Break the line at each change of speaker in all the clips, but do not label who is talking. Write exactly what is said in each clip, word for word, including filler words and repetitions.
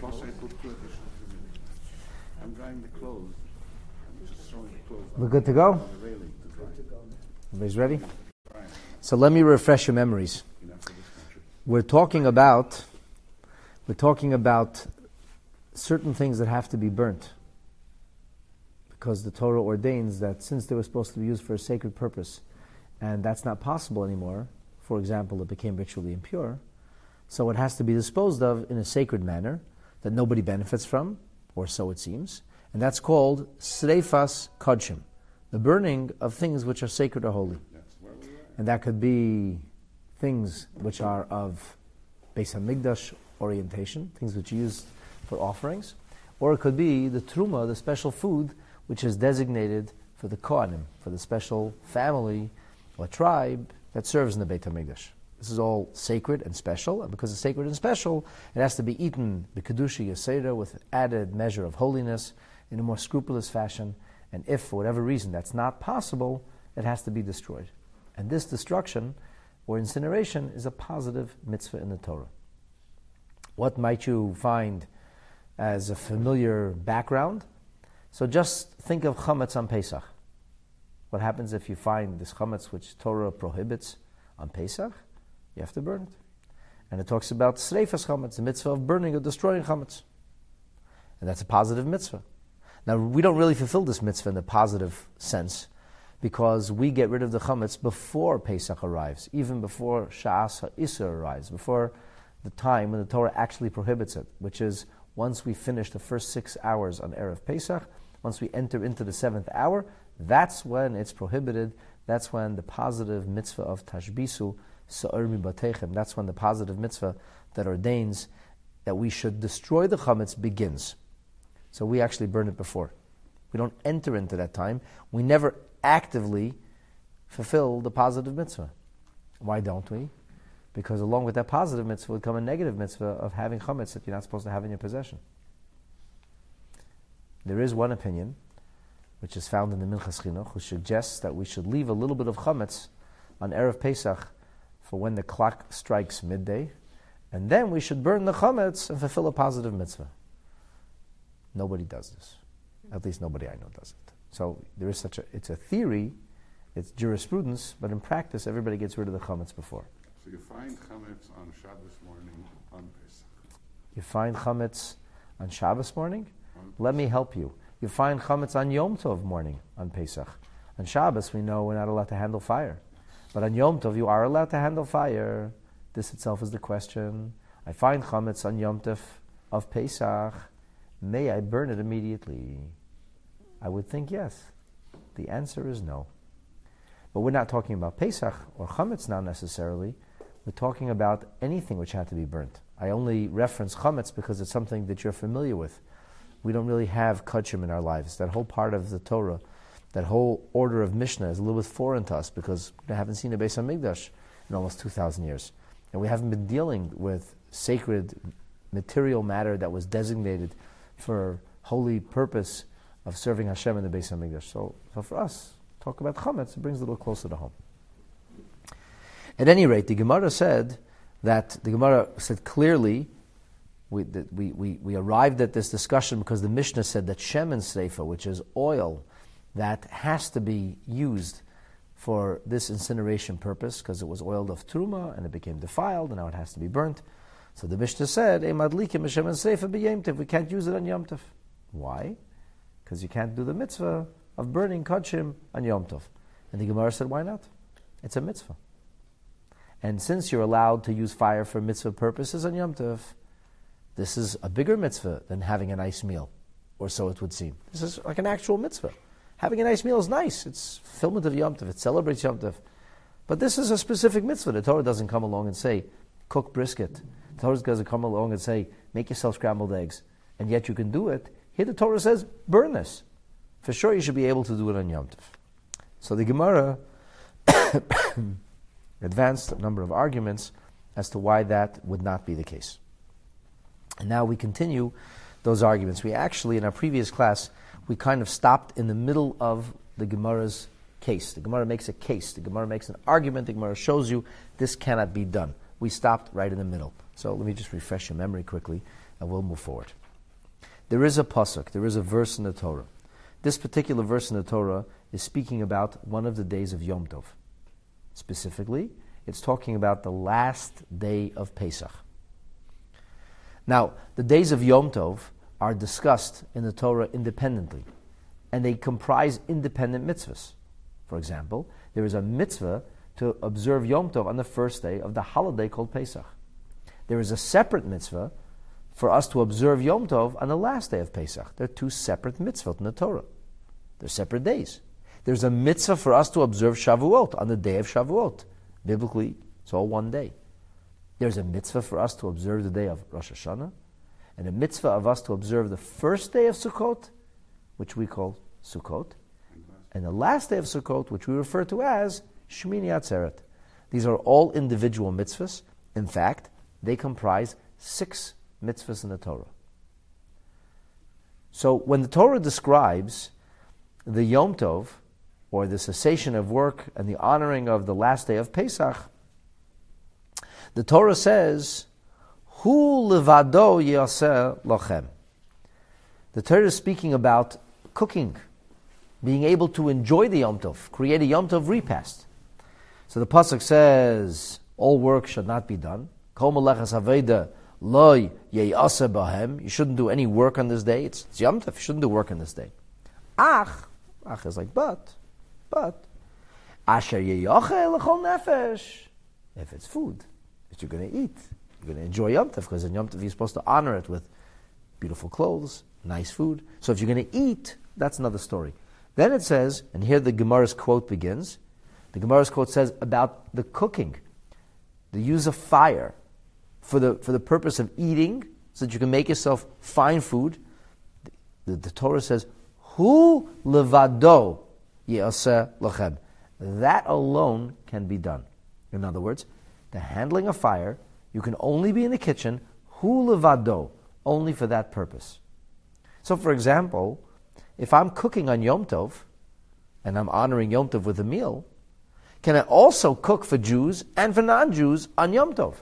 Plus I put two additional humidity. I'm drying the clothes. I'm just throwing the clothes.
We're good to go?
On the railing to dry.
Everybody's ready? So let me refresh your memories. We're talking about we're talking about certain things that have to be burnt. Because the Torah ordains that since they were supposed to be used for a sacred purpose, and that's not possible anymore, for example, it became ritually impure, so it has to be disposed of in a sacred manner that nobody benefits from, or so it seems, and that's called Sreifas Kodshim, the burning of things which are sacred or holy. And that could be things which are of Beis HaMikdash orientation, things which are used for offerings, or it could be the Truma, the special food, which is designated for the Kohanim, for the special family or tribe that serves in the Beit HaMikdash. This is all sacred and special, and because it's sacred and special, it has to be eaten b'kedusha yeseda with added measure of holiness in a more scrupulous fashion, and if for whatever reason that's not possible, it has to be destroyed. And this destruction or incineration is a positive mitzvah in the Torah. What might you find as a familiar background? So just think of chametz on Pesach. What happens if you find this chametz which Torah prohibits on Pesach? You have to burn it. And it talks about sreifas chametz, the mitzvah of burning or destroying chametz. And that's a positive mitzvah. Now, we don't really fulfill this mitzvah in the positive sense because we get rid of the chametz before Pesach arrives, even before Sha'as HaIsur arrives, before the time when the Torah actually prohibits it, which is once we finish the first six hours on Erev Pesach, once we enter into the seventh hour, that's when it's prohibited. That's when the positive mitzvah of Tashbisu, Sa'ir Mibatechem, that's when the positive mitzvah that ordains that we should destroy the chametz begins. So we actually burn it before. We don't enter into that time. We never actively fulfill the positive mitzvah. Why don't we? Because along with that positive mitzvah would come a negative mitzvah of having chametz that you're not supposed to have in your possession. There is one opinion, which is found in the Minchas Chinuch, who suggests that we should leave a little bit of chametz on Erev Pesach for when the clock strikes midday, and then we should burn the chametz and fulfill a positive mitzvah. Nobody does this. At least nobody I know does it. So there is such a, it's a theory, it's jurisprudence, but in practice everybody gets rid of the chametz before.
So you find chametz on Shabbos morning on Pesach.
You find chametz on Shabbos morning? Let me help you. You find chametz on Yom Tov morning on Pesach. On Shabbos, we know we're not allowed to handle fire. But on Yom Tov, you are allowed to handle fire. This itself is the question. I find chametz on Yom Tov of Pesach. May I burn it immediately? I would think yes. The answer is no. But we're not talking about Pesach or chametz now necessarily. We're talking about anything which had to be burnt. I only reference chametz because it's something that you're familiar with. We don't really have kodshim in our lives. That whole part of the Torah, that whole order of Mishnah is a little bit foreign to us because we haven't seen a Beis HaMikdash in almost two thousand years. And we haven't been dealing with sacred material matter that was designated for holy purpose of serving Hashem in the Beis HaMikdash. So, so for us, talk about chametz, it brings it a little closer to home. At any rate, the Gemara said that, the Gemara said clearly, We, that we, we, we arrived at this discussion because the Mishnah said that shemen sreifa, which is oil, that has to be used for this incineration purpose because it was oiled of truma and it became defiled and now it has to be burnt. So the Mishnah said, "Emadlikim shemen sreifa b'yom tov." We can't use it on Yom Tov. Why? Because you can't do the mitzvah of burning kodshim on Yom Tov. And the Gemara said, why not? It's a mitzvah. And since you're allowed to use fire for mitzvah purposes on Yom Tov, this is a bigger mitzvah than having a nice meal, or so it would seem. This is like an actual mitzvah. Having a nice meal is nice. It's fulfillment of Yom Tov. It celebrates Yom Tov. But this is a specific mitzvah. The Torah doesn't come along and say, cook brisket. The Torah doesn't come along and say, make yourself scrambled eggs. And yet you can do it. Here the Torah says, burn this. For sure you should be able to do it on Yom Tov. So the Gemara advanced a number of arguments as to why that would not be the case. And now we continue those arguments. We actually, in our previous class, we kind of stopped in the middle of the Gemara's case. The Gemara makes a case. The Gemara makes an argument. The Gemara shows you this cannot be done. we stopped right in the middle. So let me just refresh your memory quickly, and we'll move forward. There is a pasuk, there is a verse in the Torah. This particular verse in the Torah is speaking about one of the days of Yom Tov. Specifically, it's talking about the last day of Pesach. Now, the days of Yom Tov are discussed in the Torah independently, and they comprise independent mitzvahs. For example, there is a mitzvah to observe Yom Tov on the first day of the holiday called Pesach. There is a separate mitzvah for us to observe Yom Tov on the last day of Pesach. They're two separate mitzvot in the Torah. They're separate days. There's a mitzvah for us to observe Shavuot on the day of Shavuot. Biblically, it's all one day. There's a mitzvah for us to observe the day of Rosh Hashanah, and a mitzvah of us to observe the first day of Sukkot, which we call Sukkot, and the last day of Sukkot, which we refer to as Shmini Atzeret. These are all individual mitzvahs. In fact, they comprise six mitzvahs in the Torah. So when the Torah describes the Yom Tov, or the cessation of work and the honoring of the last day of Pesach, the Torah says, Hu levado yaseh lochem. The Torah is speaking about cooking, being able to enjoy the Yom Tov, create a Yom Tov repast. So the pasuk says, all work should not be done. Kol melechas haveda lo yeyaseh bahem. You shouldn't do any work on this day. It's, it's Yom Tov. You shouldn't do work on this day. Ach, ach is like but, but asher yeyachel lechol nefesh. If it's food that you're going to eat, you're going to enjoy Yom Tov, because in Yom Tov you're supposed to honor it with beautiful clothes, nice food. So if you're going to eat, that's another story. Then it says, and here the Gemara's quote begins. The Gemara's quote says about the cooking, the use of fire for the for the purpose of eating, so that you can make yourself fine food. The, the Torah says, Hu levado yaseh lachem. That alone can be done. In other words, the handling of fire, you can only be in the kitchen, hu levado, only for that purpose. So for example, if I'm cooking on Yom Tov, and I'm honoring Yom Tov with a meal, can I also cook for Jews and for non-Jews on Yom Tov?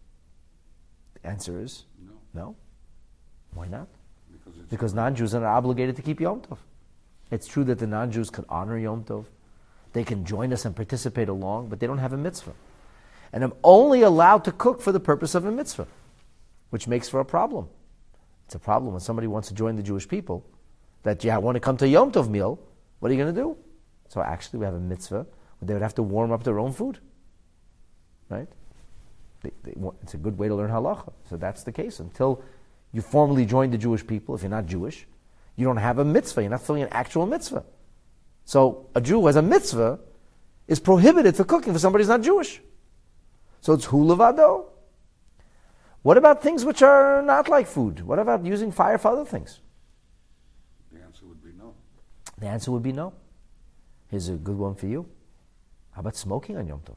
The answer is
No.
no. Why not?
Because, it's
Because non-Jews are not obligated to keep Yom Tov. It's true that the non-Jews can honor Yom Tov. They can join us and participate along, but they don't have a mitzvah. And I'm only allowed to cook for the purpose of a mitzvah, which makes for a problem. It's a problem when somebody wants to join the Jewish people, that you want to come to a Yom Tov meal, what are you going to do? So actually we have a mitzvah where they would have to warm up their own food. Right? They, they, it's a good way to learn halacha. So that's the case. Until you formally join the Jewish people, if you're not Jewish, you don't have a mitzvah. You're not filling an actual mitzvah. So a Jew who has a mitzvah is prohibited for cooking for somebody who's not Jewish. So it's hu levado. What about things which are not like food? What about using fire for other things?
The answer would be no.
The answer would be no. Here's a good one for you. How about smoking on Yom Tov?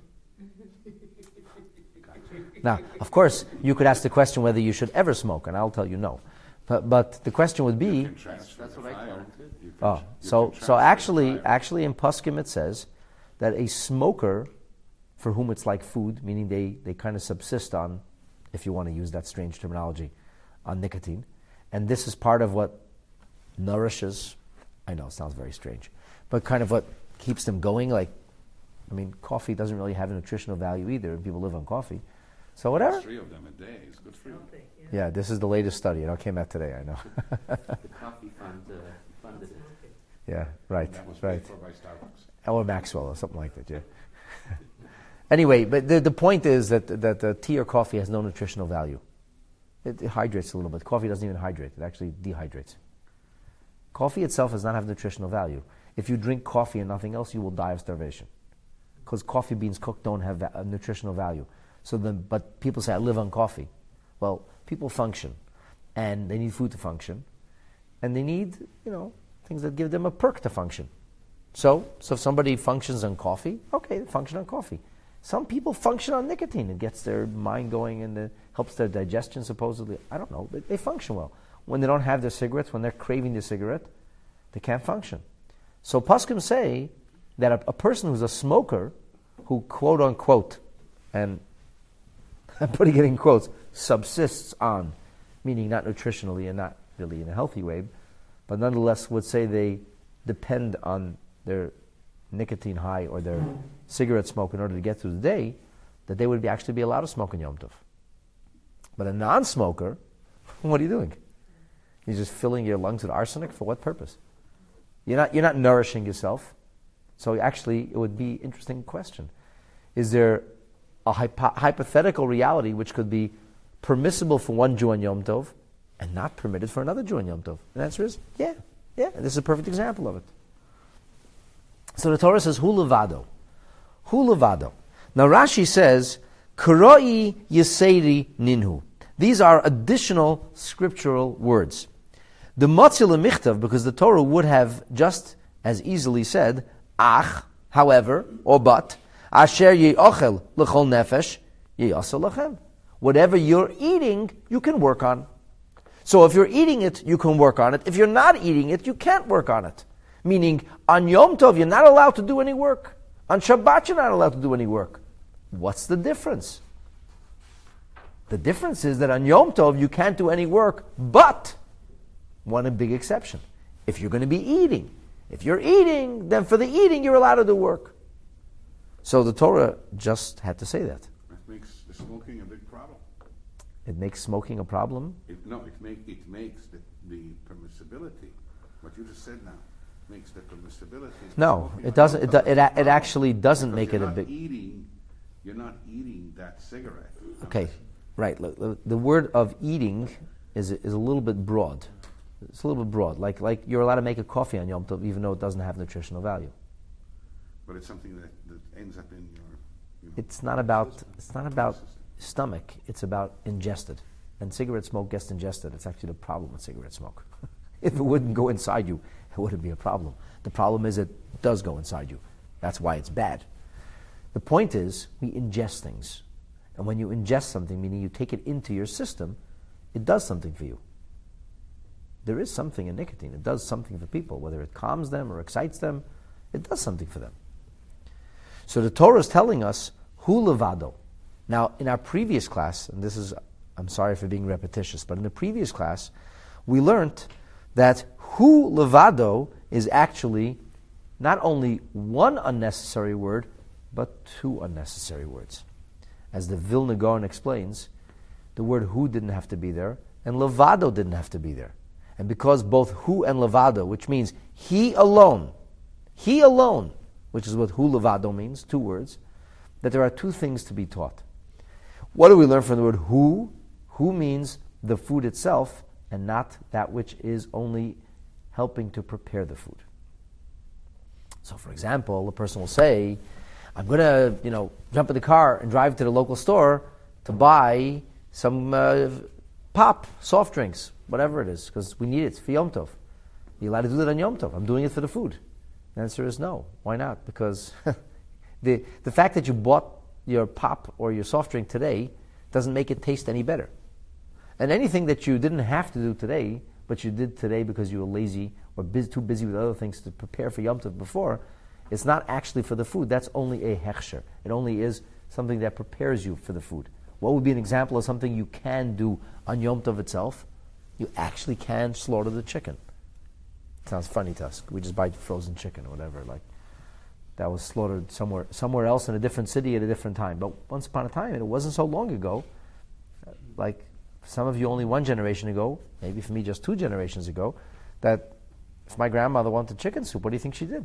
Now, of course, you could ask the question whether you should ever smoke, and I'll tell you no. But, but the question would be,
That's,
That's what I call it.
oh, so so actually, actually in Poskim it says that a smoker, for whom it's like food, meaning they, they kind of subsist on, if you want to use that strange terminology, on nicotine, and this is part of what nourishes, I know it sounds very strange, but kind of what keeps them going. Like, I mean, coffee doesn't really have a nutritional value either, and people live on coffee. So whatever.
Three of them a day is good for you.
Yeah, this is the latest study. It all came out today, I know.
The coffee fund uh, funded it.
Yeah, right,
That was
right.
paid for by Starbucks.
Or Maxwell or something like that, yeah. Anyway, but the, the point is that, that uh, tea or coffee has no nutritional value. It, it hydrates a little bit. Coffee doesn't even hydrate. It actually dehydrates. Coffee itself does not have nutritional value. If you drink coffee and nothing else, you will die of starvation. Because coffee beans cooked don't have va- uh, nutritional value. So then, but people say, I live on coffee. Well, people function. And they need food to function. And they need, you know, things that give them a perk to function. So, so if somebody functions on coffee, okay, they function on coffee. Some people function on nicotine. It gets their mind going and it helps their digestion, supposedly. I don't know, but they function well. When they don't have their cigarettes, when they're craving the cigarette, they can't function. So Poskim say that a, a person who's a smoker, who quote unquote, and I'm putting it in quotes, subsists on, meaning not nutritionally and not really in a healthy way, but nonetheless would say they depend on their nicotine high or their cigarette smoke in order to get through the day, that they would be actually be allowed to smoke in Yom Tov. But a non-smoker, what are you doing? You're just filling your lungs with arsenic for what purpose? You're not, you're not nourishing yourself. So actually, it would be an interesting question. Is there a hypo- hypothetical reality which could be permissible for one Jew on Yom Tov and not permitted for another Jew on Yom Tov? And the answer is, yeah, yeah. And this is a perfect example of it. So the Torah says, Hu levado. Hu levado. Now Rashi says, Kuroi Yeseri Ninhu. These are additional scriptural words. The Motzil Michtav, because the Torah would have just as easily said, Ach, however, or but, Asher ye'ochel l'chol nefesh, ye'asa lachem. Whatever you're eating, you can work on. So if you're eating it, you can work on it. If you're not eating it, you can't work on it. Meaning, on Yom Tov, you're not allowed to do any work. On Shabbat, you're not allowed to do any work. What's the difference? The difference is that on Yom Tov, you can't do any work, but one big exception. If you're going to be eating. If you're eating, then for the eating, you're allowed to do work. So the Torah just had to say that.
That makes the smoking a big problem.
It makes smoking a problem?
It, no, it, make, it makes the, the permissibility. What you just said now makes the permissibility.
No, it doesn't. It, do, it, it actually doesn't
because
make it a big...
Eating, you're not eating that cigarette.
Okay, right. Look, the, the word of eating is, is a little bit broad. It's a little bit broad. Like, like you're allowed to make a coffee on Yom Tov even though it doesn't have nutritional value.
But it's something that, that ends up in your... You know,
it's not about
system.
It's not about stomach. It's about ingested. And cigarette smoke gets ingested. It's actually the problem with cigarette smoke. If it wouldn't go inside you, it wouldn't be a problem. The problem is it does go inside you. That's why it's bad. The point is, we ingest things. And when you ingest something, meaning you take it into your system, it does something for you. There is something in nicotine. It does something for people, whether it calms them or excites them. It does something for them. So the Torah is telling us, Hu levado. Now, in our previous class, and this is, I'm sorry for being repetitious, but in the previous class, we learned that Hu levado is actually not only one unnecessary word, but two unnecessary words. As the Vilna Gaon explains, the word Hu didn't have to be there, and levado didn't have to be there. And because both Hu and levado, which means he alone, he alone, which is what Hu levado means, two words, that there are two things to be taught. What do we learn from the word Hu? Hu means the food itself, and not that which is only helping to prepare the food. So, for example, a person will say, I'm going to, you know, jump in the car and drive to the local store to buy some uh, pop, soft drinks, whatever it is, because we need it for Yom Tov. You're allowed to do that on Yom Tov. I'm doing it for the food. The answer is no. Why not? Because the the fact that you bought your pop or your soft drink today doesn't make it taste any better. And anything that you didn't have to do today, but you did today because you were lazy or busy, too busy with other things to prepare for Yom Tov before, it's not actually for the food. That's only a hechsher. It only is something that prepares you for the food. What would be an example of something you can do on Yom Tov itself? You actually can slaughter the chicken. Sounds funny to us. We just buy frozen chicken or whatever. Like that was slaughtered somewhere somewhere else in a different city at a different time. But once upon a time, and it wasn't so long ago, like some of you only one generation ago, maybe for me just two generations ago, that if my grandmother wanted chicken soup, what do you think she did?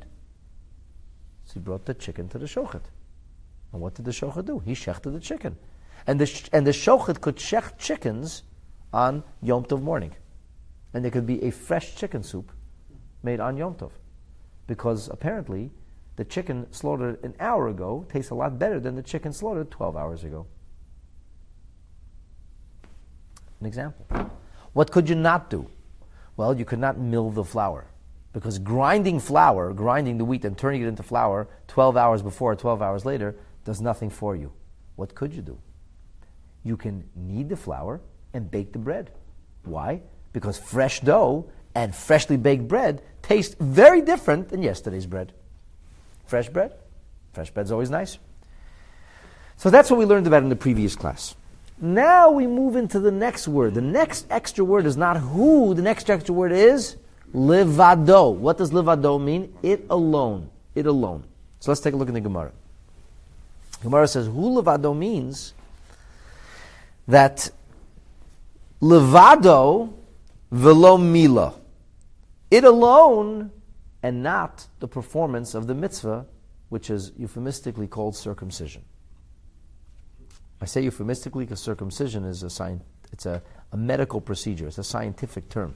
She brought the chicken to the shochet. And what did the shochet do? He shechted the chicken. And the, sh- and the shochet could shecht chickens on Yom Tov morning. And there could be a fresh chicken soup made on Yom Tov. Because apparently, the chicken slaughtered an hour ago tastes a lot better than the chicken slaughtered twelve hours ago. An example. What could you not do? Well, you could not mill the flour. Because grinding flour, grinding the wheat and turning it into flour twelve hours before or twelve hours later does nothing for you. What could you do? You can knead the flour and bake the bread. Why? Because fresh dough and freshly baked bread taste very different than yesterday's bread. Fresh bread? Fresh bread's always nice. So that's what we learned about in the previous class. Now we move into the next word. The next extra word is not who. The next extra word is livado. What does livado mean? It alone. It alone. So let's take a look in the Gemara. Gemara says, hu livado means that livado velo mila. It alone and not the performance of the mitzvah, which is euphemistically called circumcision. I say euphemistically because circumcision is a sign, it's a, a medical procedure, it's a scientific term.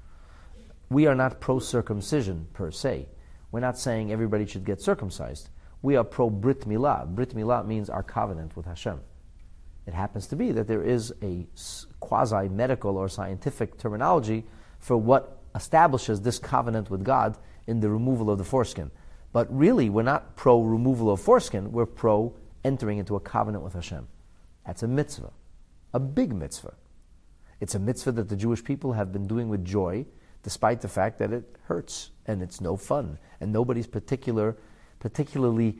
We are not pro-circumcision per se. We're not saying everybody should get circumcised. We are pro-Brit Milah. Brit Milah means our covenant with Hashem. It happens to be that there is a quasi-medical or scientific terminology for what establishes this covenant with God in the removal of the foreskin. But really, we're not pro-removal of foreskin, we're pro-entering into a covenant with Hashem. That's a mitzvah, a big mitzvah. It's a mitzvah that the Jewish people have been doing with joy, despite the fact that it hurts and it's no fun, and nobody's particular, particularly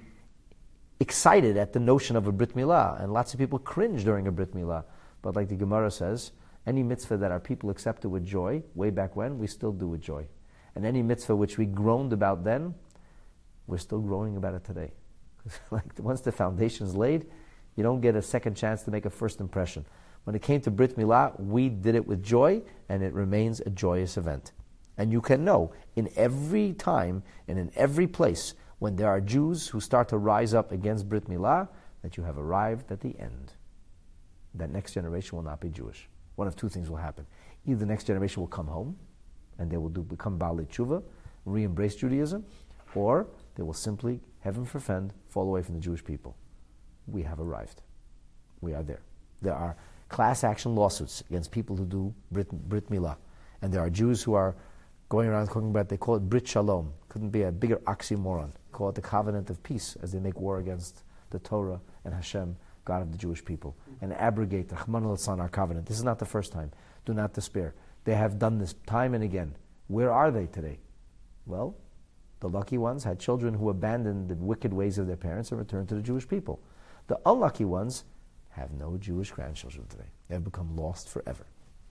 excited at the notion of a Brit Milah, and lots of people cringe during a Brit Milah. But like the Gemara says, any mitzvah that our people accepted with joy, way back when, we still do with joy. And any mitzvah which we groaned about then, we're still groaning about it today. Like once the foundation's laid, you don't get a second chance to make a first impression. When it came to Brit Milah, we did it with joy, and it remains a joyous event. And you can know, in every time and in every place, when there are Jews who start to rise up against Brit Milah, that you have arrived at the end. That next generation will not be Jewish. One of two things will happen. Either the next generation will come home, and they will do, become Baalei Tshuva, re-embrace Judaism, or they will simply, heaven forfend, fall away from the Jewish people. We have arrived. We are there. There are class action lawsuits against people who do Brit, Brit Milah. And there are Jews who are going around talking about, they call it Brit Shalom. Couldn't be a bigger oxymoron. Call it the covenant of peace as they make war against the Torah and Hashem, God of the Jewish people, and abrogate the Rahman al-San, our covenant. This is not the first time. Do not despair. They have done this time and again. Where are they today? Well, the lucky ones had children who abandoned the wicked ways of their parents and returned to the Jewish people. The unlucky ones have no Jewish grandchildren today. They have become lost forever.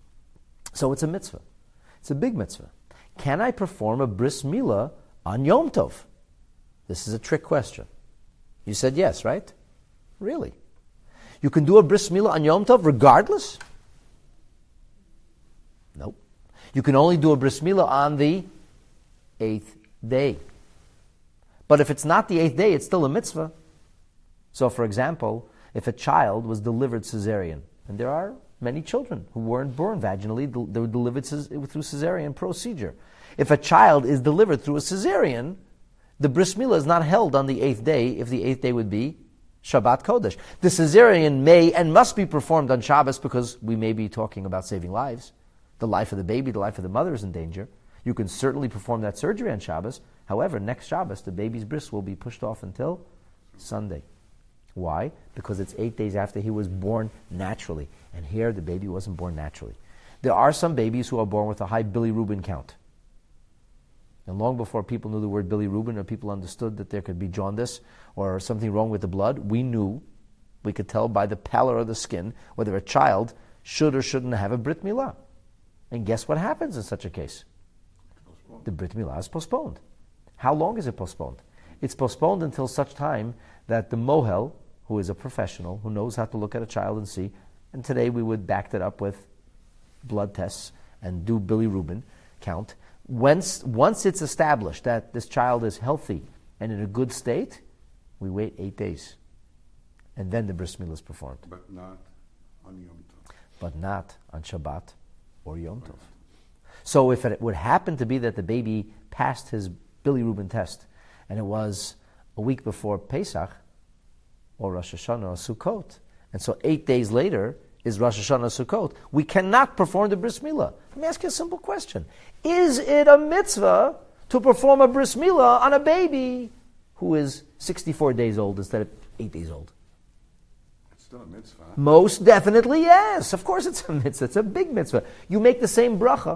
So it's a mitzvah. It's a big mitzvah. Can I perform a bris milah on Yom Tov? This is a trick question. You said yes, right? Really? You can do a bris milah on Yom Tov regardless? Nope. You can only do a bris milah on the eighth day. But if it's not the eighth day, it's still a mitzvah. So, for example, if a child was delivered cesarean, and there are many children who weren't born vaginally, they were delivered through cesarean procedure. If a child is delivered through a cesarean, the bris milah is not held on the eighth day, if the eighth day would be Shabbat Kodesh. The cesarean may and must be performed on Shabbos because we may be talking about saving lives. The life of the baby, the life of the mother is in danger. You can certainly perform that surgery on Shabbos. However, next Shabbos, the baby's bris will be pushed off until Sunday. Why? Because it's eight days after he was born naturally. And here, the baby wasn't born naturally. There are some babies who are born with a high bilirubin count. And long before people knew the word bilirubin, or people understood that there could be jaundice or something wrong with the blood, we knew, we could tell by the pallor of the skin, whether a child should or shouldn't have a Brit Milah. And guess what happens in such a case? The Brit Milah is postponed. How long is it postponed? It's postponed until such time that the mohel, who is a professional, who knows how to look at a child and see, and today we would back that up with blood tests and do bilirubin count. Once, once it's established that this child is healthy and in a good state, we wait eight days. And then the bris milah is performed.
But not on Yom Tov.
But not on Shabbat or Yom Tov. So if it would happen to be that the baby passed his bilirubin test, and it was a week before Pesach, or Rosh Hashanah or Sukkot, and so eight days later is Rosh Hashanah or Sukkot, we cannot perform the bris milah. Let me ask you a simple question. Is it a mitzvah to perform a bris milah on a baby who is sixty-four days old instead of eight days old?
It's still a mitzvah.
Most definitely, yes. Of course it's a mitzvah. It's a big mitzvah. You make the same bracha.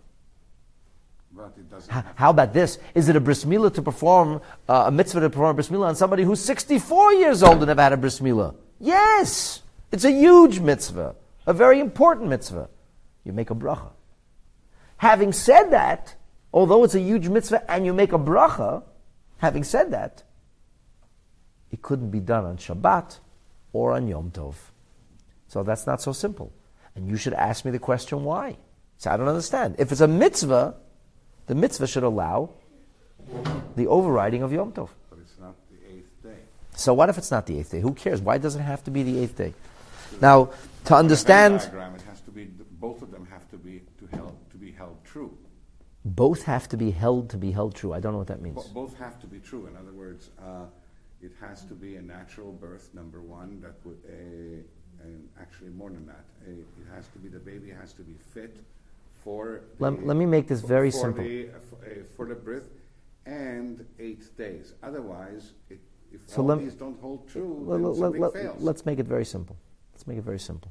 But it doesn't
How,
have
how about this? Is it a bris milah to perform, uh, a mitzvah to perform a bris milah on somebody who's sixty-four years old and never had a bris milah? Yes! It's a huge mitzvah, a very important mitzvah. You make a bracha. Having said that, although it's a huge mitzvah and you make a bracha, having said that, it couldn't be done on Shabbat or on Yom Tov. So that's not so simple. And you should ask me the question why. So I don't understand. If it's a mitzvah, the mitzvah should allow the overriding of Yom Tov.
But it's not the eighth day.
So what if it's not the eighth day? Who cares? Why does it have to be the eighth day? Now, to understand...
Diagram, it has to be, both of them have to be to, held, to be held true.
Both have to be held to be held true. I don't know what that means.
Bo- both have to be true. In other words, uh, it has to be a natural birth, number one, that would, uh, and actually more than that. Uh, it has to be, the baby has to be fit for...
Let,
the,
let me make this very
for
simple.
The, uh, for, uh, for the birth and eight days. Otherwise, it, if
So
all
let-
these don't hold true,
Let,
then
let,
something
let,
fails.
let's make it very simple. Let's make it very simple.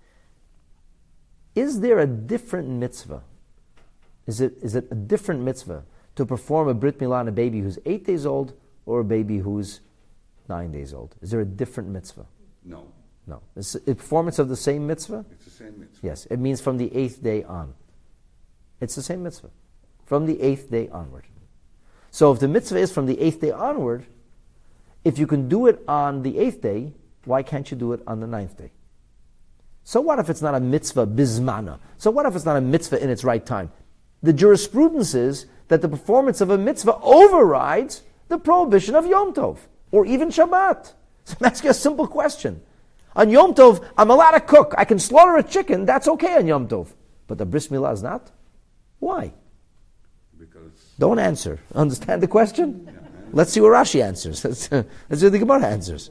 Is there a different mitzvah? Is it is it a different mitzvah to perform a brit milah on a baby who's eight days old or a baby who's nine days old? Is there a different mitzvah?
No,
No. Is it performance of the same mitzvah?
it's the same mitzvah.
Yes. It means from the eighth day on. It's the same mitzvah. From the eighth day onward. So if the mitzvah is from the eighth day onward, if you can do it on the eighth day, why can't you do it on the ninth day? So what if it's not a mitzvah bismana? So what if it's not a mitzvah in its right time? The jurisprudence is that the performance of a mitzvah overrides the prohibition of Yom Tov, or even Shabbat. So I'm asking a simple question. On Yom Tov, I'm allowed to cook. I can slaughter a chicken. That's okay on Yom Tov. But the bris milah is not? Why?
Because
Don't answer. Understand the question?
yeah, and
Let's see what Rashi answers. Let's, let's see what the Gemara answers.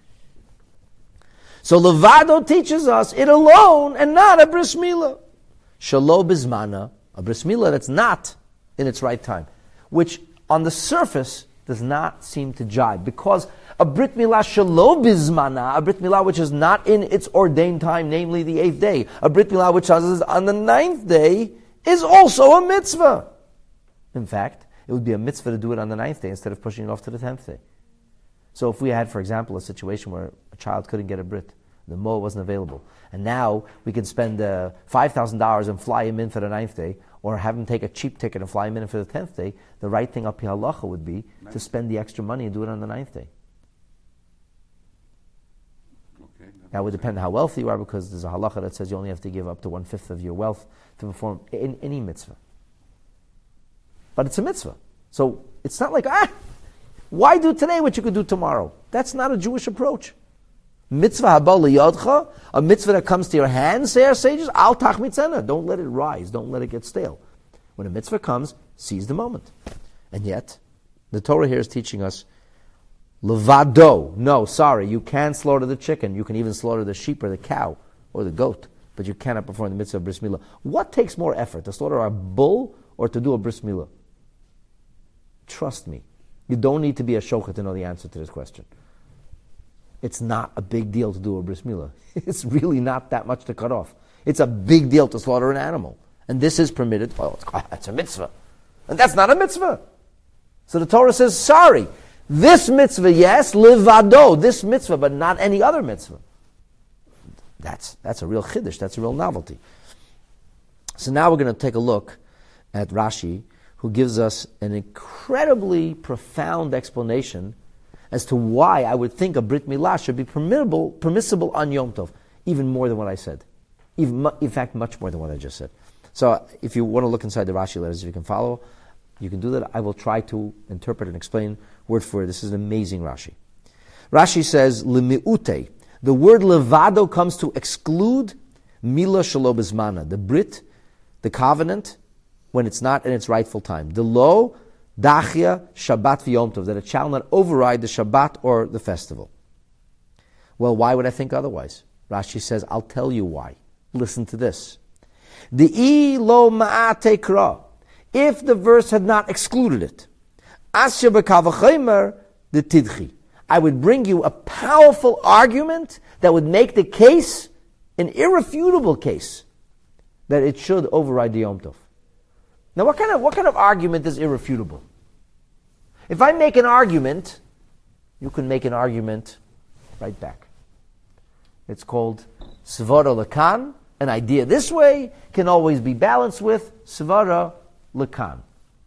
So Levado teaches us it alone and not a bris milah. Shalo bismana, a bris milah that's not in its right time, which on the surface does not seem to jibe, because a brit milah shalo bismana, a brit milah which is not in its ordained time, namely the eighth day, a brit milah which is on the ninth day, is also a mitzvah. In fact, it would be a mitzvah to do it on the ninth day instead of pushing it off to the tenth day. So if we had, for example, a situation where a child couldn't get a brit, the mo wasn't available, and now we can spend uh, five thousand dollars and fly him in for the ninth day, or have him take a cheap ticket and fly him in for the tenth day, the right thing up halacha would be
Nice.
to spend the extra money and do it on the ninth day.
okay, that
Now it would
makes
depend on how wealthy you are, because there's a halacha that says you only have to give up to one-fifth of your wealth to perform in any mitzvah. But it's a mitzvah. So it's not like, ah, why do today what you could do tomorrow? That's not a Jewish approach. Mitzvah haba liyadcha, a mitzvah that comes to your hands, say our sages, al tachmitzena. Don't let it rise. Don't let it get stale. When a mitzvah comes, seize the moment. And yet, the Torah here is teaching us, levado. No, sorry, you can slaughter the chicken. You can even slaughter the sheep or the cow or the goat, but you cannot perform the mitzvah of bris milah. What takes more effort, to slaughter a bull or to do a bris milah? Trust me, you don't need to be a shochet to know the answer to this question. It's not a big deal to do a bris milah. It's really not that much to cut off. It's a big deal to slaughter an animal. And this is permitted. Well, it's, it's a mitzvah. And that's not a mitzvah. So the Torah says, sorry, this mitzvah, yes, livado, this mitzvah, but not any other mitzvah. That's, that's a real chiddush. That's a real novelty. So now we're going to take a look at Rashi, who gives us an incredibly profound explanation as to why I would think a Brit Milah should be permissible, permissible on Yom Tov, even more than what I said. Even, in fact, much more than what I just said. So if you want to look inside the Rashi letters, if you can follow, you can do that. I will try to interpret and explain word for word. This is an amazing Rashi. Rashi says, L'mi'ute. The word levado comes to exclude Mila Shalo Bizmana, the Brit, the covenant, when it's not in its rightful time. The lo, dachia, Shabbat v'yom tov, that it shall not override the Shabbat or the festival. Well, why would I think otherwise? Rashi says, I'll tell you why. Listen to this. The I lo ma'ate kra. If the verse had not excluded it, asya b'kavachemer the tidchi. I would bring you a powerful argument that would make the case an irrefutable case that it should override the Yom Tov. Now, what kind of what kind of argument is irrefutable? If I make an argument, you can make an argument right back. It's called Svara Lakan. An idea this way can always be balanced with Svara Lakan.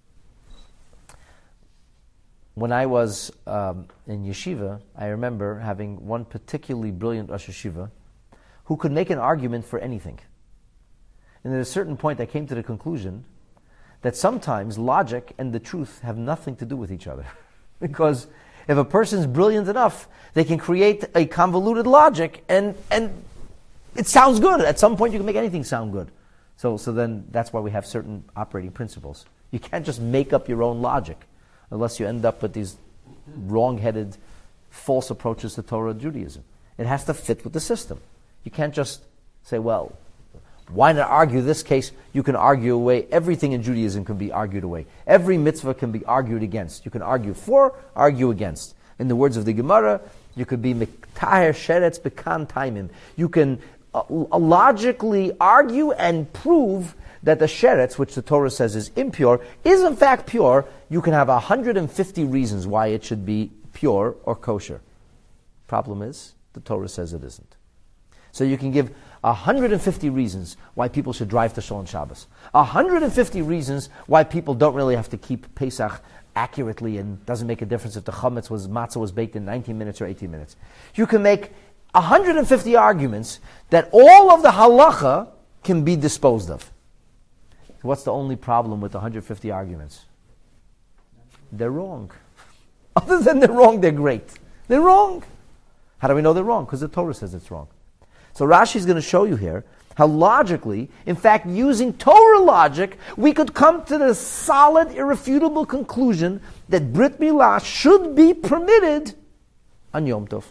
When I was um, in yeshiva, I remember having one particularly brilliant Rosh Yeshiva who could make an argument for anything. And at a certain point, I came to the conclusion that sometimes logic and the truth have nothing to do with each other. Because if a person's brilliant enough, they can create a convoluted logic, and, and it sounds good. At some point, you can make anything sound good. So, so then that's why we have certain operating principles. You can't just make up your own logic, unless you end up with these wrong-headed, false approaches to Torah Judaism. It has to fit with the system. You can't just say, well, why not argue this case? You can argue away. Everything in Judaism can be argued away. Every mitzvah can be argued against. You can argue for, argue against. In the words of the Gemara, you could be miktaher sheretz bekan taimim. You can uh, logically argue and prove that the sheretz, which the Torah says is impure, is in fact pure. You can have one hundred fifty reasons why it should be pure or kosher. Problem is, the Torah says it isn't. So you can give one hundred fifty reasons why people should drive to Shul on Shabbos. one hundred fifty reasons why people don't really have to keep Pesach accurately, and doesn't make a difference if the chametz was matzah was baked in nineteen minutes or eighteen minutes. You can make one hundred fifty arguments that all of the halacha can be disposed of. What's the only problem with one hundred fifty arguments? They're wrong. Other than they're wrong, they're great. They're wrong. How do we know they're wrong? Because the Torah says it's wrong. So Rashi is going to show you here how logically, in fact, using Torah logic, we could come to the solid, irrefutable conclusion that Brit Milah should be permitted on Yom Tov.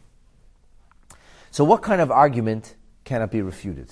So what kind of argument cannot be refuted?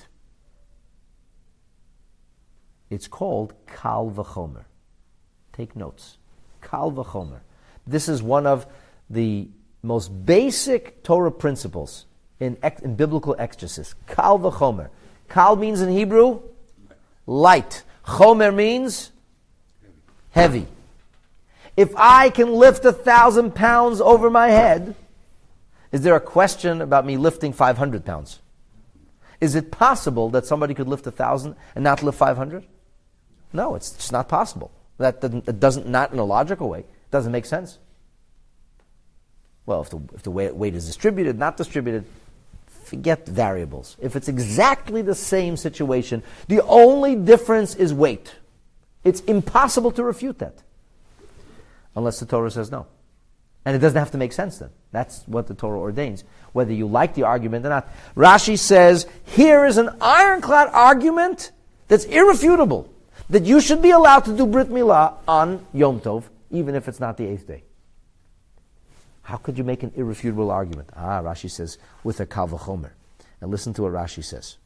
It's called Kal V'chomer. Take notes. Kal V'chomer. This is one of the most basic Torah principles in, in biblical exegesis. Kal V'chomer. Kal means in Hebrew, light. Chomer means heavy. If I can lift a thousand pounds over my head, is there a question about me lifting five hundred pounds? Is it possible that somebody could lift a thousand and not lift five hundred? No, it's just not possible. That doesn't, it doesn't, not in a logical way. It doesn't make sense. Well, if the, if the weight, weight is distributed, not distributed, forget variables. If it's exactly the same situation, the only difference is weight. It's impossible to refute that. Unless the Torah says no. And it doesn't have to make sense then. That's what the Torah ordains, whether you like the argument or not. Rashi says, here is an ironclad argument that's irrefutable, that you should be allowed to do Brit Milah on Yom Tov, even if it's not the eighth day. How could you make an irrefutable argument? Ah, Rashi says, with a Kal V'chomer. And listen to what Rashi says.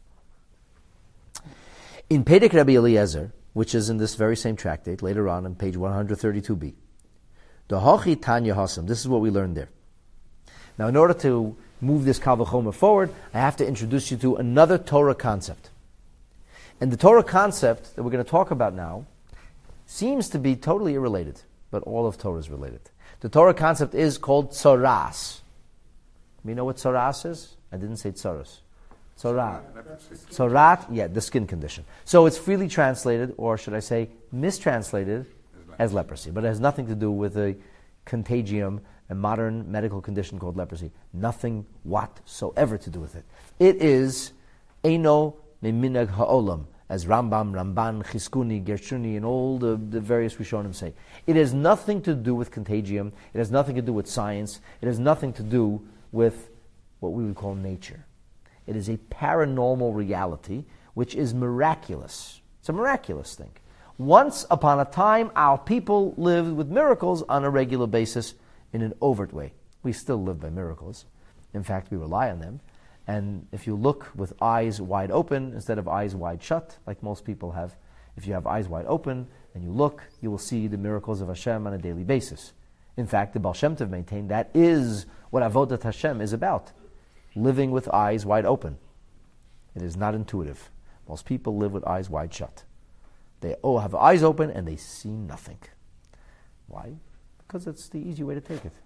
In Pedek Rabbi Eliezer, which is in this very same tractate, later on on page one thirty-two b, Dahachi Tanya Hasam, this is what we learned there. Now, in order to move this Kal V'chomer forward, I have to introduce you to another Torah concept. And the Torah concept that we're going to talk about now seems to be totally irrelated, but all of Torah is related. The Torah concept is called tzoras. You know what tzoras is? I didn't say tzoros. Tzorat. Tzorat, yeah, the skin condition. So it's freely translated, or should I say mistranslated, as leprosy. But it has nothing to do with a contagium, a modern medical condition called leprosy. Nothing whatsoever to do with it. It is Eino Meminag Ha'olam, as Rambam, Ramban, Chizkuni, Gershuni, and all the, the various Rishonim say. It has nothing to do with contagium. It has nothing to do with science. It has nothing to do with what we would call nature. It is a paranormal reality which is miraculous. It's a miraculous thing. Once upon a time, our people lived with miracles on a regular basis in an overt way. We still live by miracles. In fact, we rely on them. And if you look with eyes wide open instead of eyes wide shut, like most people have, if you have eyes wide open and you look, you will see the miracles of Hashem on a daily basis. In fact, the Baal Shem Tov maintained that is what Avodat Hashem is about, living with eyes wide open. It is not intuitive. Most people live with eyes wide shut. They all have eyes open and they see nothing. Why? Because it's the easy way to take it.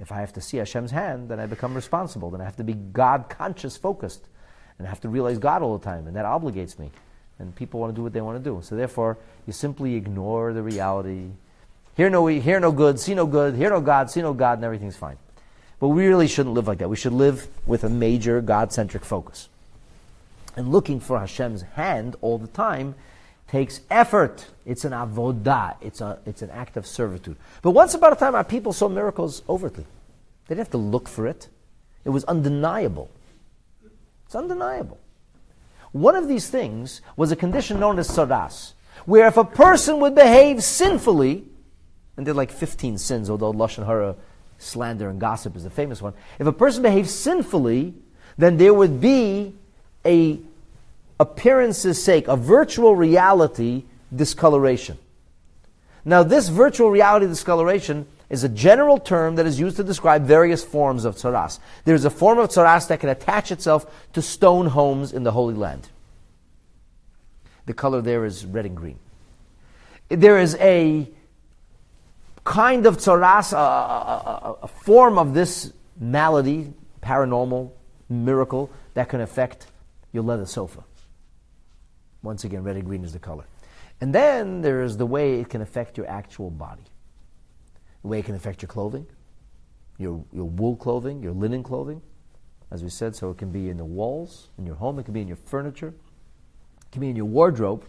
If I have to see Hashem's hand, then I become responsible. Then I have to be God-conscious focused. And I have to realize God all the time, and that obligates me. And people want to do what they want to do. So therefore, you simply ignore the reality. Hear no, hear no good, see no good, hear no God, see no God, and everything's fine. But we really shouldn't live like that. We should live with a major God-centric focus. And looking for Hashem's hand all the time takes effort. It's an avodah. It's a it's an act of servitude. But once upon a time, our people saw miracles overtly. They didn't have to look for it. It was undeniable. It's undeniable. One of these things was a condition known as tzaras, where if a person would behave sinfully, and there are like fifteen sins, although Lashon Hara, slander and gossip is the famous one. If a person behaves sinfully, then there would be a appearance's sake, a virtual reality discoloration. Now this virtual reality discoloration is a general term that is used to describe various forms of tzaras. There is a form of tzaras that can attach itself to stone homes in the Holy Land. The color there is red and green. There is a kind of tzaras, a, a, a form of this malady, paranormal miracle, that can affect your leather sofa. Once again, red and green is the color. And then there is the way it can affect your actual body. The way it can affect your clothing, your, your wool clothing, your linen clothing. As we said, so it can be in the walls, in your home, it can be in your furniture, it can be in your wardrobe.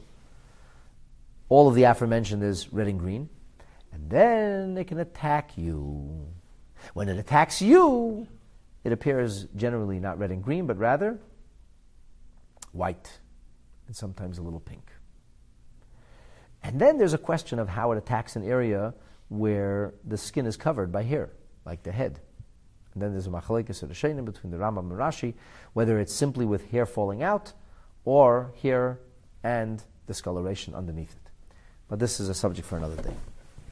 All of the aforementioned is red and green. And then it can attack you. When it attacks you, it appears generally not red and green, but rather white, and sometimes a little pink. And then there's a question of how it attacks an area where the skin is covered by hair, like the head. And then there's a machlekes rishonim between the Rambam and Rashi, whether it's simply with hair falling out, or hair and discoloration underneath it. But this is a subject for another day.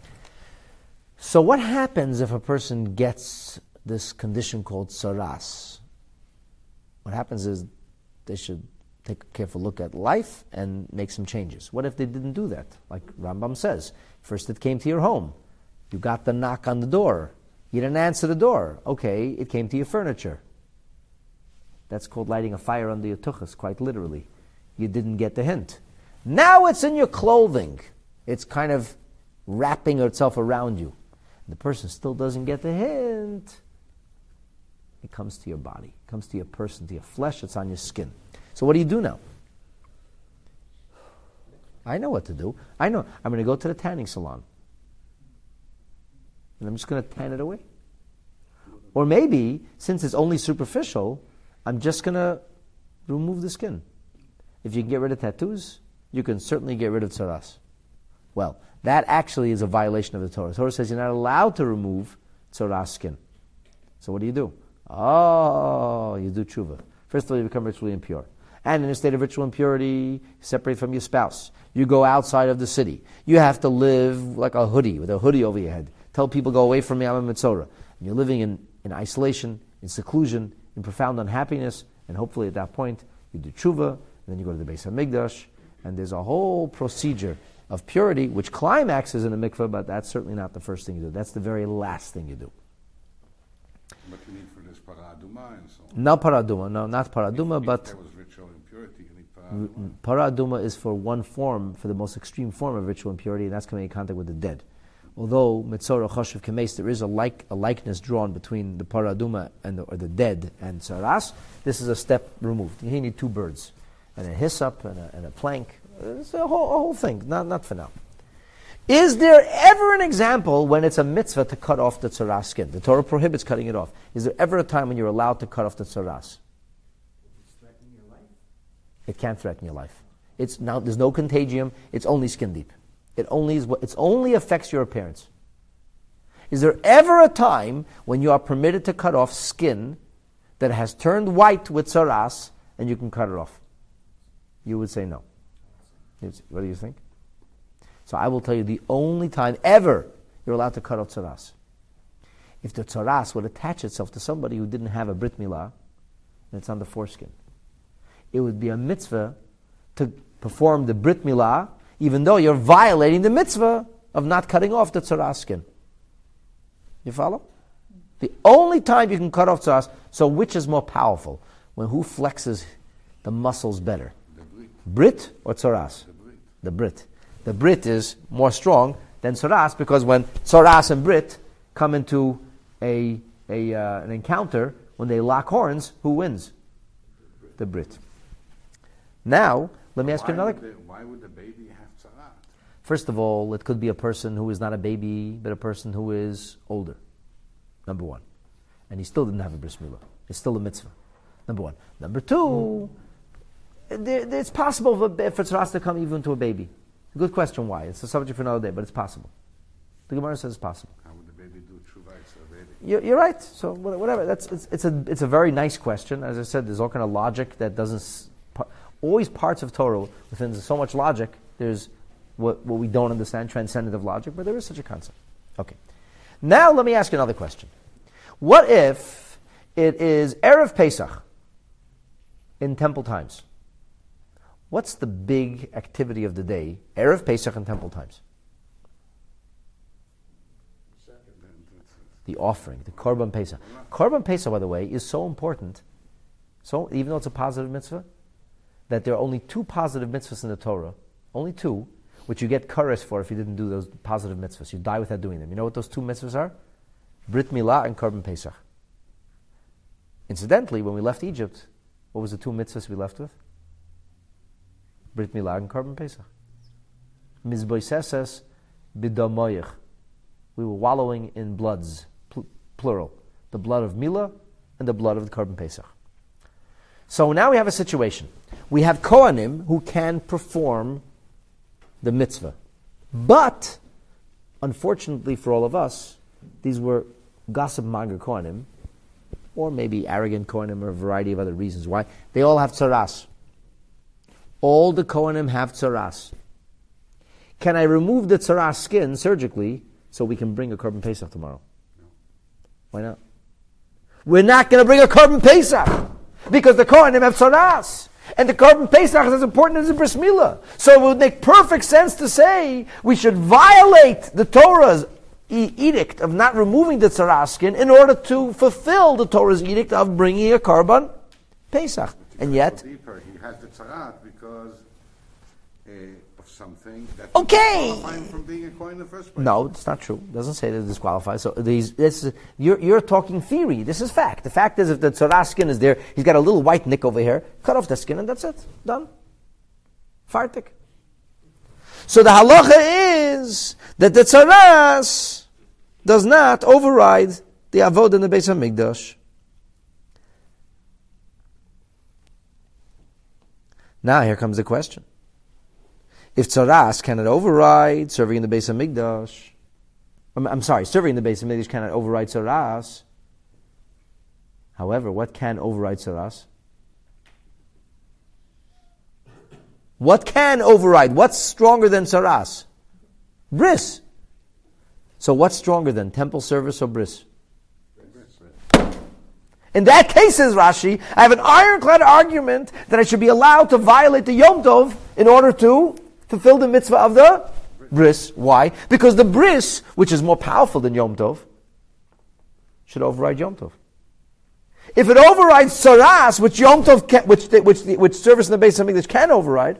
So what happens if a person gets this condition called tzaras? What happens is they should take a careful look at life and make some changes. What if they didn't do that? Like Rambam says, first it came to your home. You got the knock on the door. You didn't answer the door. Okay, it came to your furniture. That's called lighting a fire under your tuchus, quite literally. You didn't get the hint. Now it's in your clothing. It's kind of wrapping itself around you. The person still doesn't get the hint. It comes to your body. It comes to your person, to your flesh. It's on your skin. So what do you do now? I know what to do. I know. I'm going to go to the tanning salon. And I'm just going to tan it away. Or maybe, since it's only superficial, I'm just going to remove the skin. If you can get rid of tattoos, you can certainly get rid of tzaras. Well, that actually is a violation of the Torah. The Torah says you're not allowed to remove tzaras skin. So what do you do? Oh, you do tshuva. First of all, you become ritually impure. And in a state of ritual impurity, you separate from your spouse. You go outside of the city. You have to live like a hoodie, with a hoodie over your head. Tell people, go away from me, I'm a Mitzorah. And you're living in, in isolation, in seclusion, in profound unhappiness, and hopefully at that point, you do tshuva, and then you go to the Beis HaMikdash, and there's a whole procedure of purity, which climaxes in a mikveh, but that's certainly not the first thing you do. That's the very last thing you do.
What you need for this paraduma and so on?
No paraduma, no, not paraduma,
if,
but...
If there was ritual impurity, you need paraduma.
Paraduma is for one form, for the most extreme form of ritual impurity, and that's coming in contact with the dead. Although Mitzorah Choshev Kemes, there is a like a likeness drawn between the paraduma and the, or the dead and tzaras. This is a step removed. You need two birds, and a hyssop and a, and a plank. It's a whole, a whole thing. Not not for now. Is there ever an example when it's a mitzvah to cut off the tzaras skin? The Torah prohibits cutting it off. Is there ever a time when you're allowed to cut off the tzaras?
It's threatening your life.
It can't threaten your life. It's now there's no contagium. It's only skin deep. It only is what it only affects your appearance. Is there ever a time when you are permitted to cut off skin that has turned white with tzaras and you can cut it off? You would say no. What do you think? So I will tell you the only time ever you're allowed to cut off tzaras. If the tzaras would attach itself to somebody who didn't have a brit milah, and it's on the foreskin, it would be a mitzvah to perform the brit milah, even though you're violating the mitzvah of not cutting off the tzaras skin. You follow? The only time you can cut off tzaras, so which is more powerful? When who flexes the muscles better?
The brit.
Brit or tzaras?
The brit.
The Brit. The Brit is more strong than tzaras because when tzaras and Brit come into a, a uh, an encounter, when they lock horns, who wins? The Brit. Now, let me ask
Why
you another.
Would the, why would the baby have tzarat?
First of all, it could be a person who is not a baby, but a person who is older. Number one. And he still didn't have a bris milah. It's still a mitzvah. Number one. Number two, there, it's possible for, for tzaras to come even to a baby. Good question why. It's a subject for another day, but it's possible. The Gemara says it's possible.
How would the baby do tshuva? It's a baby.
You're, you're right. So whatever. That's it's, it's a it's a very nice question. As I said, there's all kind of logic that doesn't. Always parts of Torah within so much logic. There's what what we don't understand, transcendental logic, but there is such a concept. Okay. Now let me ask you another question. What if it is Erev Pesach in temple times? What's the big activity of the day? Erev Pesach in temple times. The offering, the Korban Pesach. Korban Pesach, by the way, is so important. So even though it's a positive mitzvah, that there are only two positive mitzvahs in the Torah, only two, which you get kares for if you didn't do those positive mitzvahs. You die without doing them. You know what those two mitzvahs are? Brit Milah and Korban Pesach. Incidentally, when we left Egypt, what was the two mitzvahs we left with? Brit Milah and Korban Pesach. Mizboiseses bidamoyich. We were wallowing in bloods, pl- plural. The blood of Milah and the blood of the Korban Pesach. So now we have a situation. We have Kohanim who can perform the mitzvah. But, unfortunately for all of us, these were gossip monger Kohanim, or maybe arrogant Kohanim, or a variety of other reasons why. They all have tzaras. All the Kohanim have tzaras. Can I remove the tzaras skin surgically so we can bring a Korban Pesach tomorrow?
No.
Why not? We're not going to bring a Korban Pesach because the Kohanim have tzaras. And the Korban Pesach is as important as the Bris Milah. So it would make perfect sense to say we should violate the Torah's e- edict of not removing the tzaras skin in order to fulfill the Torah's edict of bringing a Korban Pesach. And yet,
deeper, he has the tzarat because uh, of something that
okay,
disqualify him from being a Kohen in the first place.
No, it's not true. It doesn't say that it disqualifies. So these, this, you're, you're talking theory. This is fact. The fact is, if the tzaras skin is there, he's got a little white nick over here. Cut off the skin, and that's it. Done. Fartik. So the halacha is that the tzaras does not override the avodah in the Beis Hamikdash. Now here comes the question. If tzaras cannot override serving in the Beis Hamikdash, I'm, I'm sorry, serving in the Beis Hamikdash cannot override tzaras. However, what can override tzaras? What can override? What's stronger than tzaras? Bris. So what's stronger than temple service or bris? In that case, says Rashi, I have an ironclad argument that I should be allowed to violate the Yom Tov in order to fulfill the mitzvah of the bris. Why? Because the bris, which is more powerful than Yom Tov, should override Yom Tov. If it overrides tzaras, which Yom Tov, can, which which which service in the Beis Hamikdash can override,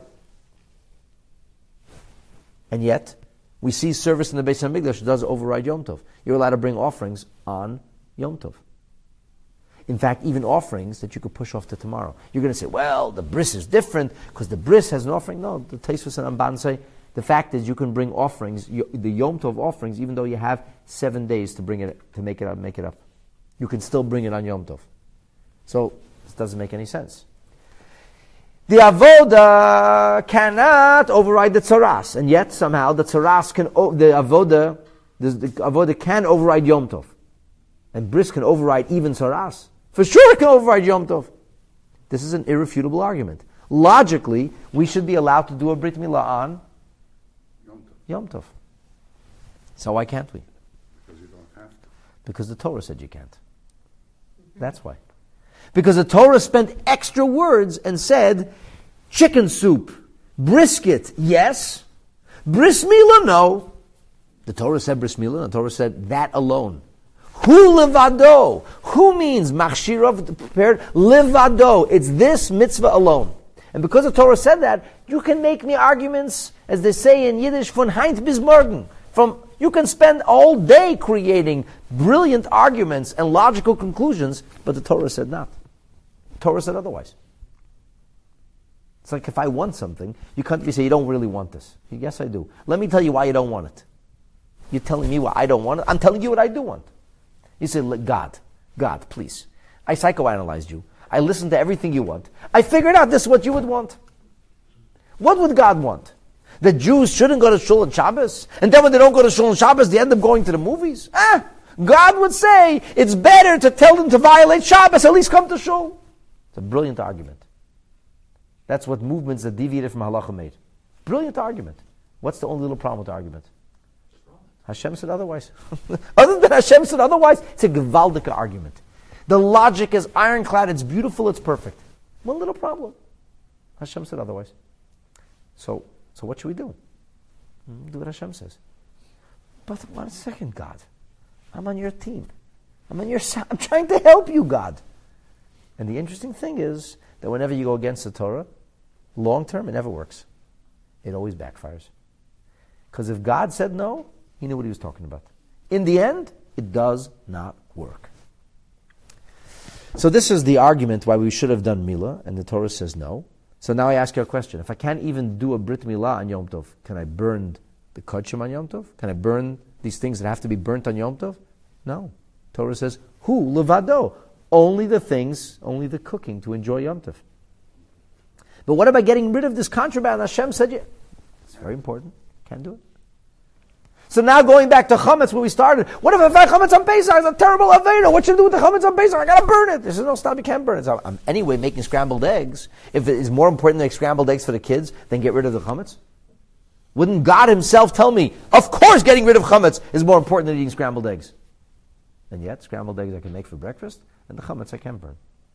and yet we see service in the Beis Hamikdash does override Yom Tov. You're allowed to bring offerings on Yom Tov. In fact, even offerings that you could push off to tomorrow. You're going to say, well, the bris is different because the bris has an offering. No, the Tosfos and Ramban say the fact is you can bring offerings, the Yom Tov offerings, even though you have seven days to bring it to make it up. Make it up. You can still bring it on Yom Tov. So this doesn't make any sense. The avoda cannot override the tzaras, and yet somehow the tzaras can the avoda the, the avoda can override Yom Tov, and bris can override even tzaras. For sure it can override Yom Tov. This is an irrefutable argument. Logically, we should be allowed to do a Brit Milah on
Yom Tov.
Yom Tov. So why can't we?
Because you don't have to.
Because the Torah said you can't. That's why. Because the Torah spent extra words and said, chicken soup, brisket, yes. Bris Milah, no. The Torah said bris milah, and the Torah said that alone. Hu levado. Who means machshirav prepared? Levado. It's this mitzvah alone. And because the Torah said that, you can make me arguments, as they say in Yiddish, von heint bis morgen. From, you can spend all day creating brilliant arguments and logical conclusions, but the Torah said not. The Torah said otherwise. It's like if I want something, you can't be say, you don't really want this. Yes, I do. Let me tell you why you don't want it. You're telling me why I don't want it. I'm telling you what I do want. You say, God, God, please. I psychoanalyzed you. I listened to everything you want. I figured out this is what you would want. What would God want? That Jews shouldn't go to shul on Shabbos? And then when they don't go to shul on Shabbos, they end up going to the movies? Ah! God would say, it's better to tell them to violate Shabbos, at least come to shul. It's a brilliant argument. That's what movements that deviated from halacha made. Brilliant argument. What's the only little problem with the argument? Hashem said otherwise. Other than Hashem said otherwise, it's a gewaldige argument. The logic is ironclad, it's beautiful, it's perfect. One little problem. Hashem said otherwise. So, so what should we do? Do what Hashem says. But one second, God. I'm on your team. I'm on your side. I'm trying to help you, God. And the interesting thing is that whenever you go against the Torah, long term, it never works. It always backfires. Because if God said no, he knew what he was talking about. In the end, it does not work. So this is the argument why we should have done Milah, and the Torah says no. So now I ask you a question. If I can't even do a Brit Milah on Yom Tov, can I burn the Kodshim on Yom Tov? Can I burn these things that have to be burnt on Yom Tov? No. Torah says, Hu levado. Only the things, only the cooking to enjoy Yom Tov. But what about getting rid of this contraband? Hashem said, yeah. It's very important. Can't do it. So now going back to chametz where we started, what if I find chametz on Pesach? It's a terrible avera. What should I do with the chametz on Pesach? I gotta burn it. They said, no, stop, you can't burn it. So I'm anyway making scrambled eggs. If it is more important to make scrambled eggs for the kids than get rid of the chametz? Wouldn't God himself tell me, of course getting rid of chametz is more important than eating scrambled eggs? And yet, scrambled eggs I can make for breakfast, and the chametz I can burn.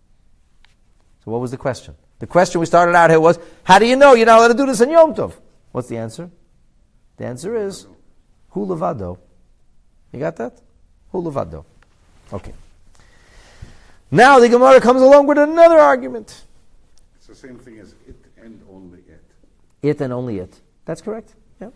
So what was the question? The question we started out here was, how do you know you're not allowed to do this in Yom Tov? What's the answer? The answer is, Hu levado. You got that? Hu levado. Okay. Now the Gemara comes along with another argument.
It's the same thing as it and only it.
It and only it. That's correct. Yeah.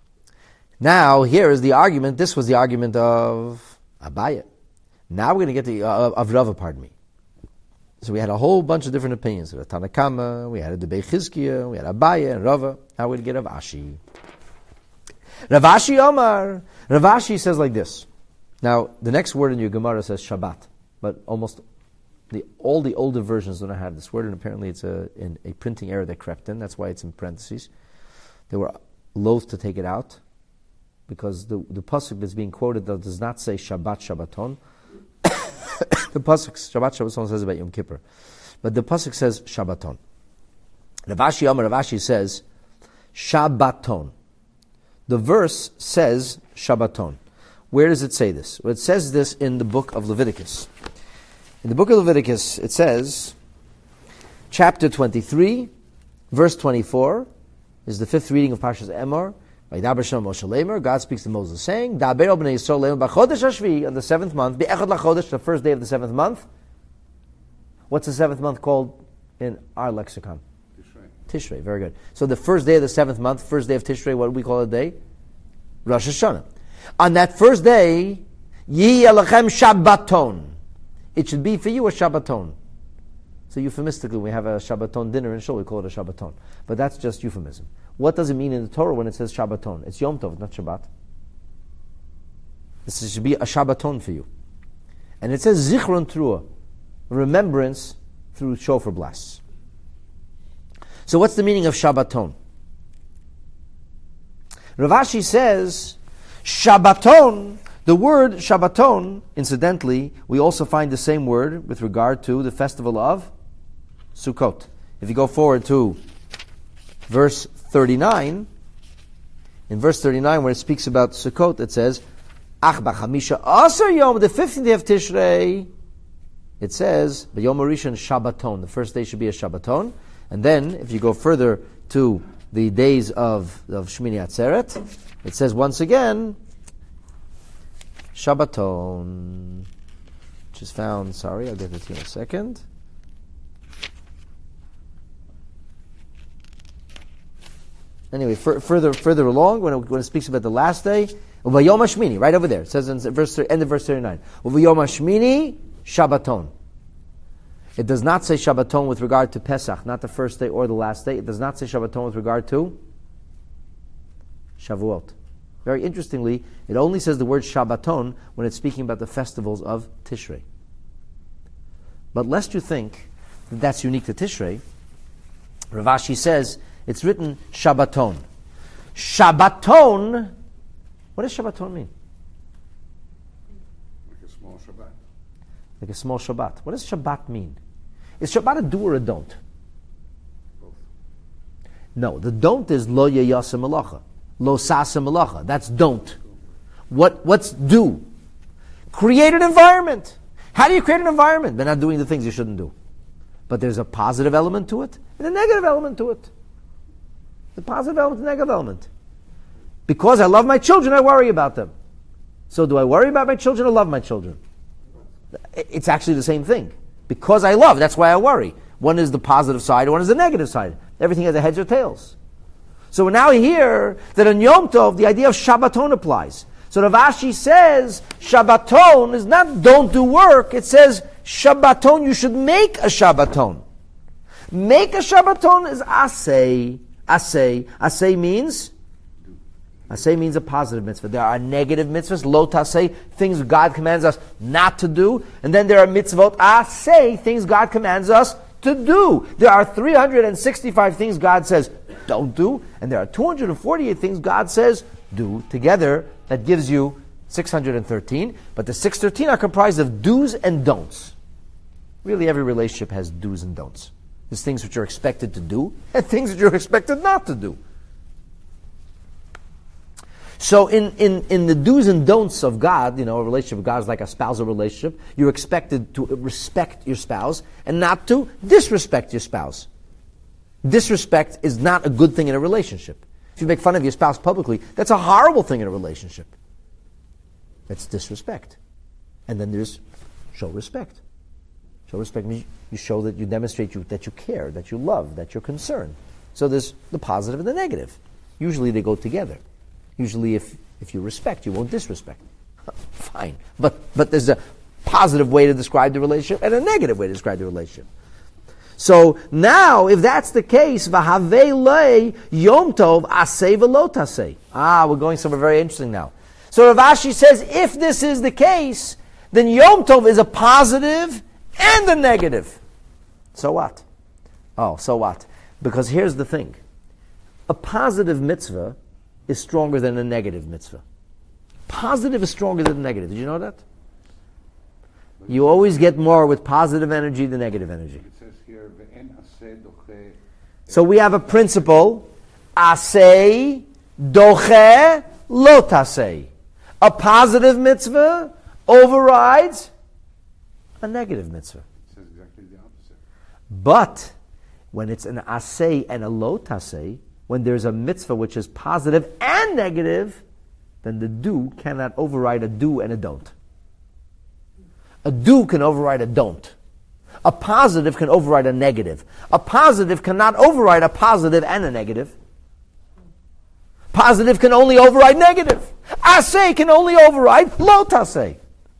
Now here is the argument. This was the argument of Abaye. Now we're going to get the uh, of Rava. Pardon me. So we had a whole bunch of different opinions. We had Tanakama, we had a Debei Chizkiya, we had Abaye and Rava. Now we're going to get Rav Ashi. Rav Ashi Omar. Rav Ashi says like this. Now, the next word in your Gemara says Shabbat, but almost the, all the older versions don't have this word, and apparently it's a, in a printing error that crept in. That's why it's in parentheses. They were loath to take it out because the, the pasuk that's being quoted does not say Shabbat Shabbaton. The pasuk Shabbat Shabbaton says about Yom Kippur, but the pasuk says Shabbaton. Rav Ashi Omar. Rav Ashi says Shabbaton. The verse says Shabbaton. Where does it say this? Well, it says this in the book of Leviticus. In the book of Leviticus, it says, chapter twenty-three, verse twenty-four, is the fifth reading of Parshas Emor. God speaks to Moses, saying, on the seventh month, the first day of the seventh month. What's the seventh month called in our lexicon? Tishrei, very good. So the first day of the seventh month, first day of Tishrei, what do we call a day? Rosh Hashanah. On that first day, Yi Elechem Shabbaton. It should be for you a Shabbaton. So euphemistically, we have a Shabbaton dinner in Shul, we call it a Shabbaton. But that's just euphemism. What does it mean in the Torah when it says Shabbaton? It's Yom Tov, not Shabbat. This should be a Shabbaton for you. And it says Zichron Trua, remembrance through shofar blasts. So what's the meaning of Shabbaton? Rav Ashi says, Shabbaton, the word Shabbaton, incidentally, we also find the same word with regard to the festival of Sukkot. If you go forward to verse thirty-nine, in verse thirty-nine where it speaks about Sukkot, it says, Ach b'chamisha asar yom, the fifteenth day of Tishrei, it says, B'yom Rishon Shabbaton, the first day should be a Shabbaton. And then, if you go further to the days of, of Shmini Atzeret, it says once again, Shabbaton, which is found, sorry, I'll get it to you in a second. Anyway, f- further further along, when it, when it speaks about the last day, Uvayom Hashmini, right over there, it says in verse end of verse thirty-nine, Uvayom Hashmini, Shabbaton. It does not say Shabbaton with regard to Pesach, not the first day or the last day. It does not say Shabbaton with regard to Shavuot. Very interestingly, it only says the word Shabbaton when it's speaking about the festivals of Tishrei. But lest you think that that's unique to Tishrei, Rav Ashi says it's written Shabbaton. Shabbaton, what does Shabbaton mean?
Like a small Shabbat.
Like a small Shabbat. What does Shabbat mean? Is Shabbat a do or a don't?
Both.
No, the don't is lo yeyasa malacha. Lo sasa malacha. That's don't. What, what's do? Create an environment. How do you create an environment? They're not doing the things you shouldn't do. But there's a positive element to it and a negative element to it. The positive element and the negative element. Because I love my children, I worry about them. So do I worry about my children or love my children? It's actually the same thing. Because I love, that's why I worry. One is the positive side, one is the negative side. Everything has a heads or tails. So now here, that on Yom Tov, the idea of Shabbaton applies. So Rav Ashi says, Shabbaton is not don't do work, it says, Shabbaton, you should make a Shabbaton. Make a Shabbaton is asay. Asay. Asay means? Asay means a positive mitzvah. There are negative mitzvahs, lo tasay, things God commands us not to do. And then there are mitzvot asay, things God commands us to do. There are three hundred sixty-five things God says don't do, and there are two hundred forty-eight things God says do. Together, that gives you six hundred thirteen. But the six hundred thirteen are comprised of do's and don'ts. Really, every relationship has do's and don'ts. There's things which you're expected to do, and things that you're expected not to do. So in, in, in the do's and don'ts of God, you know, a relationship with God is like a spousal relationship. You're expected to respect your spouse and not to disrespect your spouse. Disrespect is not a good thing in a relationship. If you make fun of your spouse publicly, that's a horrible thing in a relationship. That's disrespect. And then there's show respect. Show respect means you show that you demonstrate you, that you care, that you love, that you're concerned. So there's the positive and the negative. Usually they go together. Usually if, if you respect, you won't disrespect. Fine. But but there's a positive way to describe the relationship and a negative way to describe the relationship. So now, if that's the case, v'havei lei yom tov asei v'lo tasei. Ah, we're going somewhere very interesting now. So Rav Ashi says, if this is the case, then yom tov is a positive and a negative. So what? Oh, so what? Because here's the thing. A positive mitzvah is stronger than a negative mitzvah. Positive is stronger than negative. Did you know that? You always get more with positive energy than negative energy.
It says here, "Ve'en aseh doche."
So we have a principle, aseh doche lo taseh. A positive mitzvah overrides a negative mitzvah.
It says exactly the opposite.
But when it's an aseh and a lo taseh, when there's a mitzvah which is positive and negative, then the do cannot override a do and a don't. A do can override a don't. A positive can override a negative. A positive cannot override a positive and a negative. Positive can only override negative. Aseh can only override lo taseh.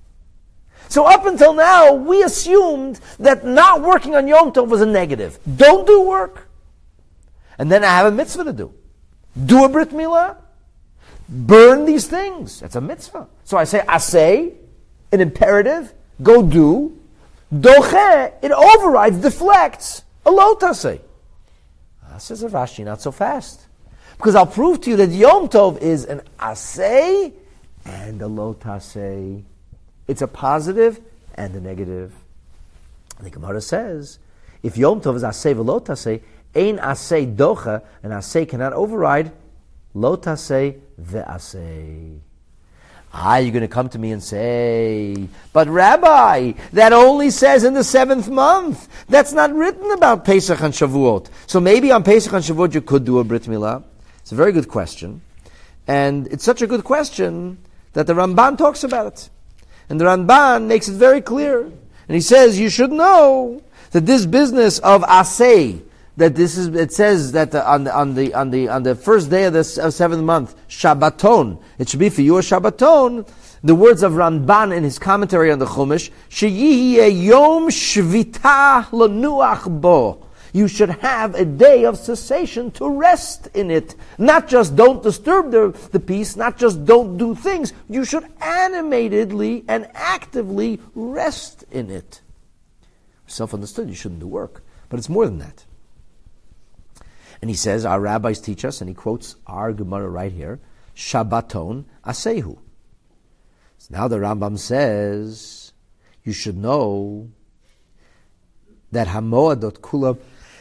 So up until now, we assumed that not working on Yom Tov was a negative. Don't do work. And then I have a mitzvah to do. Do a Brit Milah. Burn these things. That's a mitzvah. So I say, aseh, an imperative, go do. Doche, it overrides, deflects, a lo taseh. Ah, says Rav Ashi, not so fast. Because I'll prove to you that Yom Tov is an aseh and a lo taseh. It's a positive and a negative. And the Gemara says, if Yom Tov is aseh v'lo taseh, ein aseh docha, and aseh cannot override lo taseh ve'aseh. Ah, you're going to come to me and say, but Rabbi, that only says in the seventh month. That's not written about Pesach and Shavuot. So maybe on Pesach and Shavuot you could do a Brit Milah. It's a very good question. And it's such a good question that the Ramban talks about it. And the Ramban makes it very clear. And he says, you should know that this business of asay, that this is, it says that the, on the on the on the on the first day of the of seventh month, Shabbaton, it should be for you a Shabbaton. The words of Ramban in his commentary on the Chumash, Sheyihyeh Yom Shvita Lanuach Bo. You should have a day of cessation to rest in it. Not just don't disturb the, the peace, not just don't do things. You should animatedly and actively rest in it. Self-understood, you shouldn't do work. But it's more than that. And he says, our rabbis teach us, and he quotes our Gemara right here, Shabbaton Asehu. So now the Rambam says, you should know that Hamoadot Kula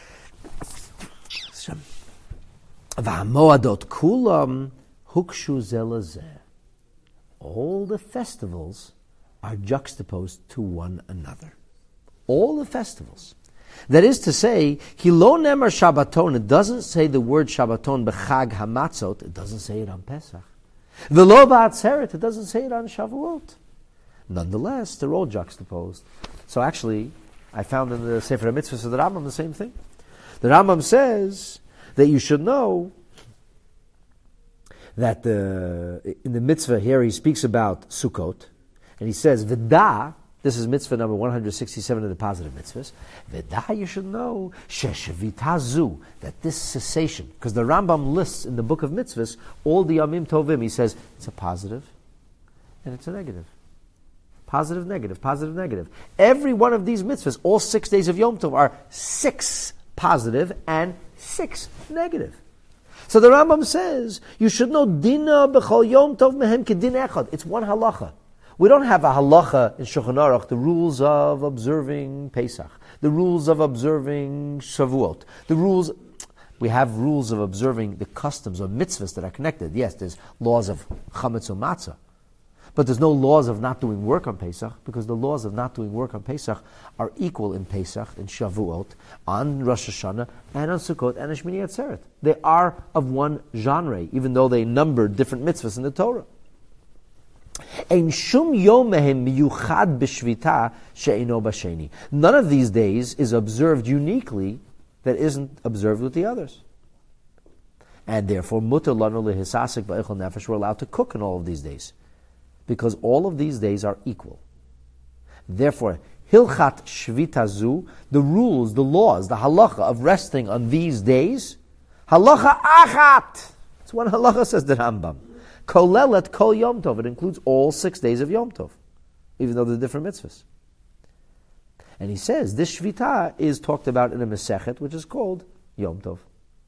V'hamoadot kulam hukshu zelazeh. All the festivals are juxtaposed to one another. All the festivals. That is to say, Hilo Nemar Shabbaton, it doesn't say the word Shabbaton b'chag hamatzot, it doesn't say it on Pesach. V'lo ba'atzeret, it doesn't say it on Shavuot. Nonetheless, they're all juxtaposed. So actually, I found in the Sefer HaMitzvahs of the Rambam the same thing. The Rambam says that you should know that the, in the mitzvah here he speaks about Sukkot, and he says, V'da, this is mitzvah number one hundred sixty-seven of the positive mitzvahs, V'da, you should know, Sheshevitazu, that this cessation, because the Rambam lists in the book of mitzvahs all the Yamim Tovim, he says, it's a positive and it's a negative. Positive, negative, positive, negative. Every one of these mitzvahs, all six days of Yom Tov, are six positive and six negative. So the Rambam says, you should know, Dina b'chol Yom Tov mehem kedin echad. It's one halacha. We don't have a halacha in Shulchan Aruch, the rules of observing Pesach, the rules of observing Shavuot, the rules... We have rules of observing the customs or mitzvahs that are connected. Yes, there's laws of chametz or matzah. But there's no laws of not doing work on Pesach, because the laws of not doing work on Pesach are equal in Pesach, in Shavuot, on Rosh Hashanah, and on Sukkot, and on Shmini Atzeret. They are of one genre, even though they number different mitzvahs in the Torah. None of these days is observed uniquely that isn't observed with the others. And therefore, mutar lanu lehisasik ba'echol nefesh, we're allowed to cook on all of these days, because all of these days are equal. Therefore, hilchat shvitazu, the rules, the laws, the halacha of resting on these days, halacha achat. It's one halacha, says the Rambam. Kolelet kol Yom Tov. It includes all six days of Yom Tov, even though they're different mitzvahs. And he says this shvita is talked about in a Masechet, which is called Yom Tov.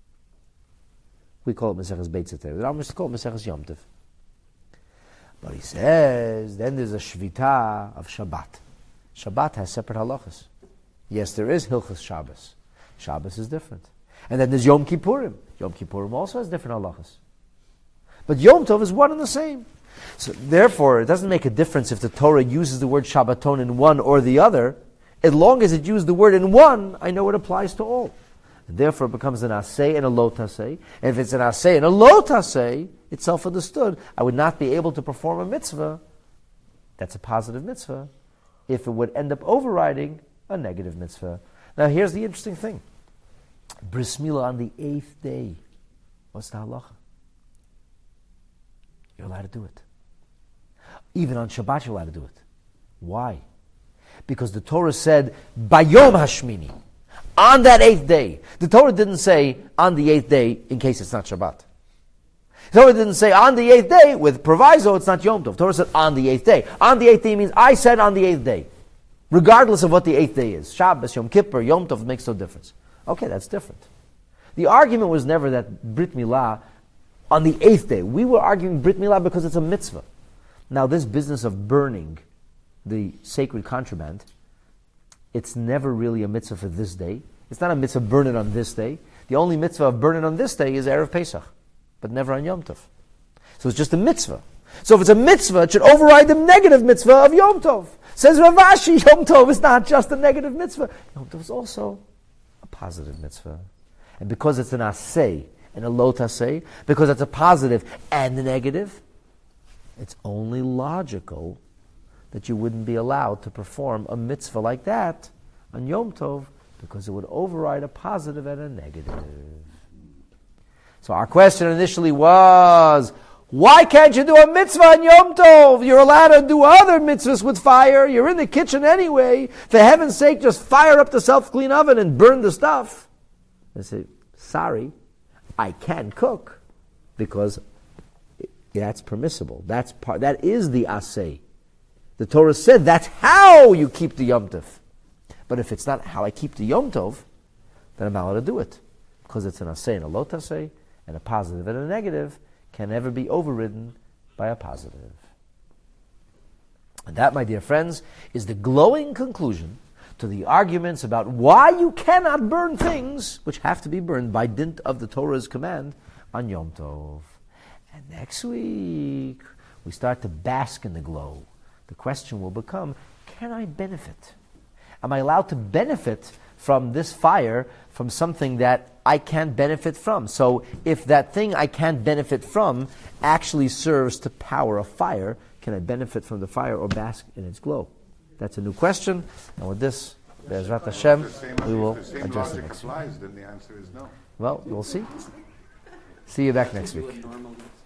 We call it Maseches Beit Tzitei. The Rambam used to call it Maseches Yom Tov. But he says, then there's a shvita of Shabbat. Shabbat has separate halachas. Yes, there is Hilchas Shabbos. Shabbos is different. And then there's Yom Kippurim. Yom Kippurim also has different halachas. But Yom Tov is one and the same. So therefore, it doesn't make a difference if the Torah uses the word Shabbaton in one or the other. As long as it used the word in one, I know it applies to all. And therefore, it becomes an asay and a lo tasay. And if it's an asay and a lo tasay, it's self-understood. I would not be able to perform a mitzvah, that's a positive mitzvah, if it would end up overriding a negative mitzvah. Now, here's the interesting thing. Bris Milah on the eighth day. What's the halacha? You're allowed to do it. Even on Shabbat, you're allowed to do it. Why? Because the Torah said, Bayom Hashmini, on that eighth day. The Torah didn't say, on the eighth day, in case it's not Shabbat. The Torah didn't say, on the eighth day, with proviso, it's not Yom Tov. The Torah said, on the eighth day. On the eighth day means, I said on the eighth day. Regardless of what the eighth day is. Shabbos, Yom Kippur, Yom Tov, makes no difference. Okay, that's different. The argument was never that Brit Milah, on the eighth day. We were arguing Brit Milah because it's a mitzvah. Now, this business of burning the sacred contraband, it's never really a mitzvah for this day. It's not a mitzvah burn it on this day. The only mitzvah of burn it on this day is Erev Pesach, but never on Yom Tov. So it's just a mitzvah. So if it's a mitzvah, it should override the negative mitzvah of Yom Tov. Says Rav Ashi, Yom Tov is not just a negative mitzvah. Yom Tov is also a positive mitzvah. And because it's an asay and a lo tasay, because it's a positive and a negative, it's only logical that you wouldn't be allowed to perform a mitzvah like that on Yom Tov because it would override a positive and a negative. So our question initially was, why can't you do a mitzvah on Yom Tov? You're allowed to do other mitzvahs with fire. You're in the kitchen anyway. For heaven's sake, just fire up the self-clean oven and burn the stuff. I say, sorry, I can cook because that's permissible. That's part. That is the aseh. The Torah said that's how you keep the Yom Tov. But if it's not how I keep the Yom Tov, then I'm not allowed to do it because it's an aseh and a lo taseh, and a positive and a negative can never be overridden by a positive. And that, my dear friends, is the glowing conclusion to the arguments about why you cannot burn things which have to be burned by dint of the Torah's command on Yom Tov. And next week, we start to bask in the glow. The question will become, can I benefit? Am I allowed to benefit from this fire, from something that I can't benefit from? So if that thing I can't benefit from actually serves to power a fire, can I benefit from the fire or bask in its glow? That's a new question. And with this, Be'ezrat Hashem, we will address it next week.
Applies, then the answer is no.
Well, we'll see. See you back next week.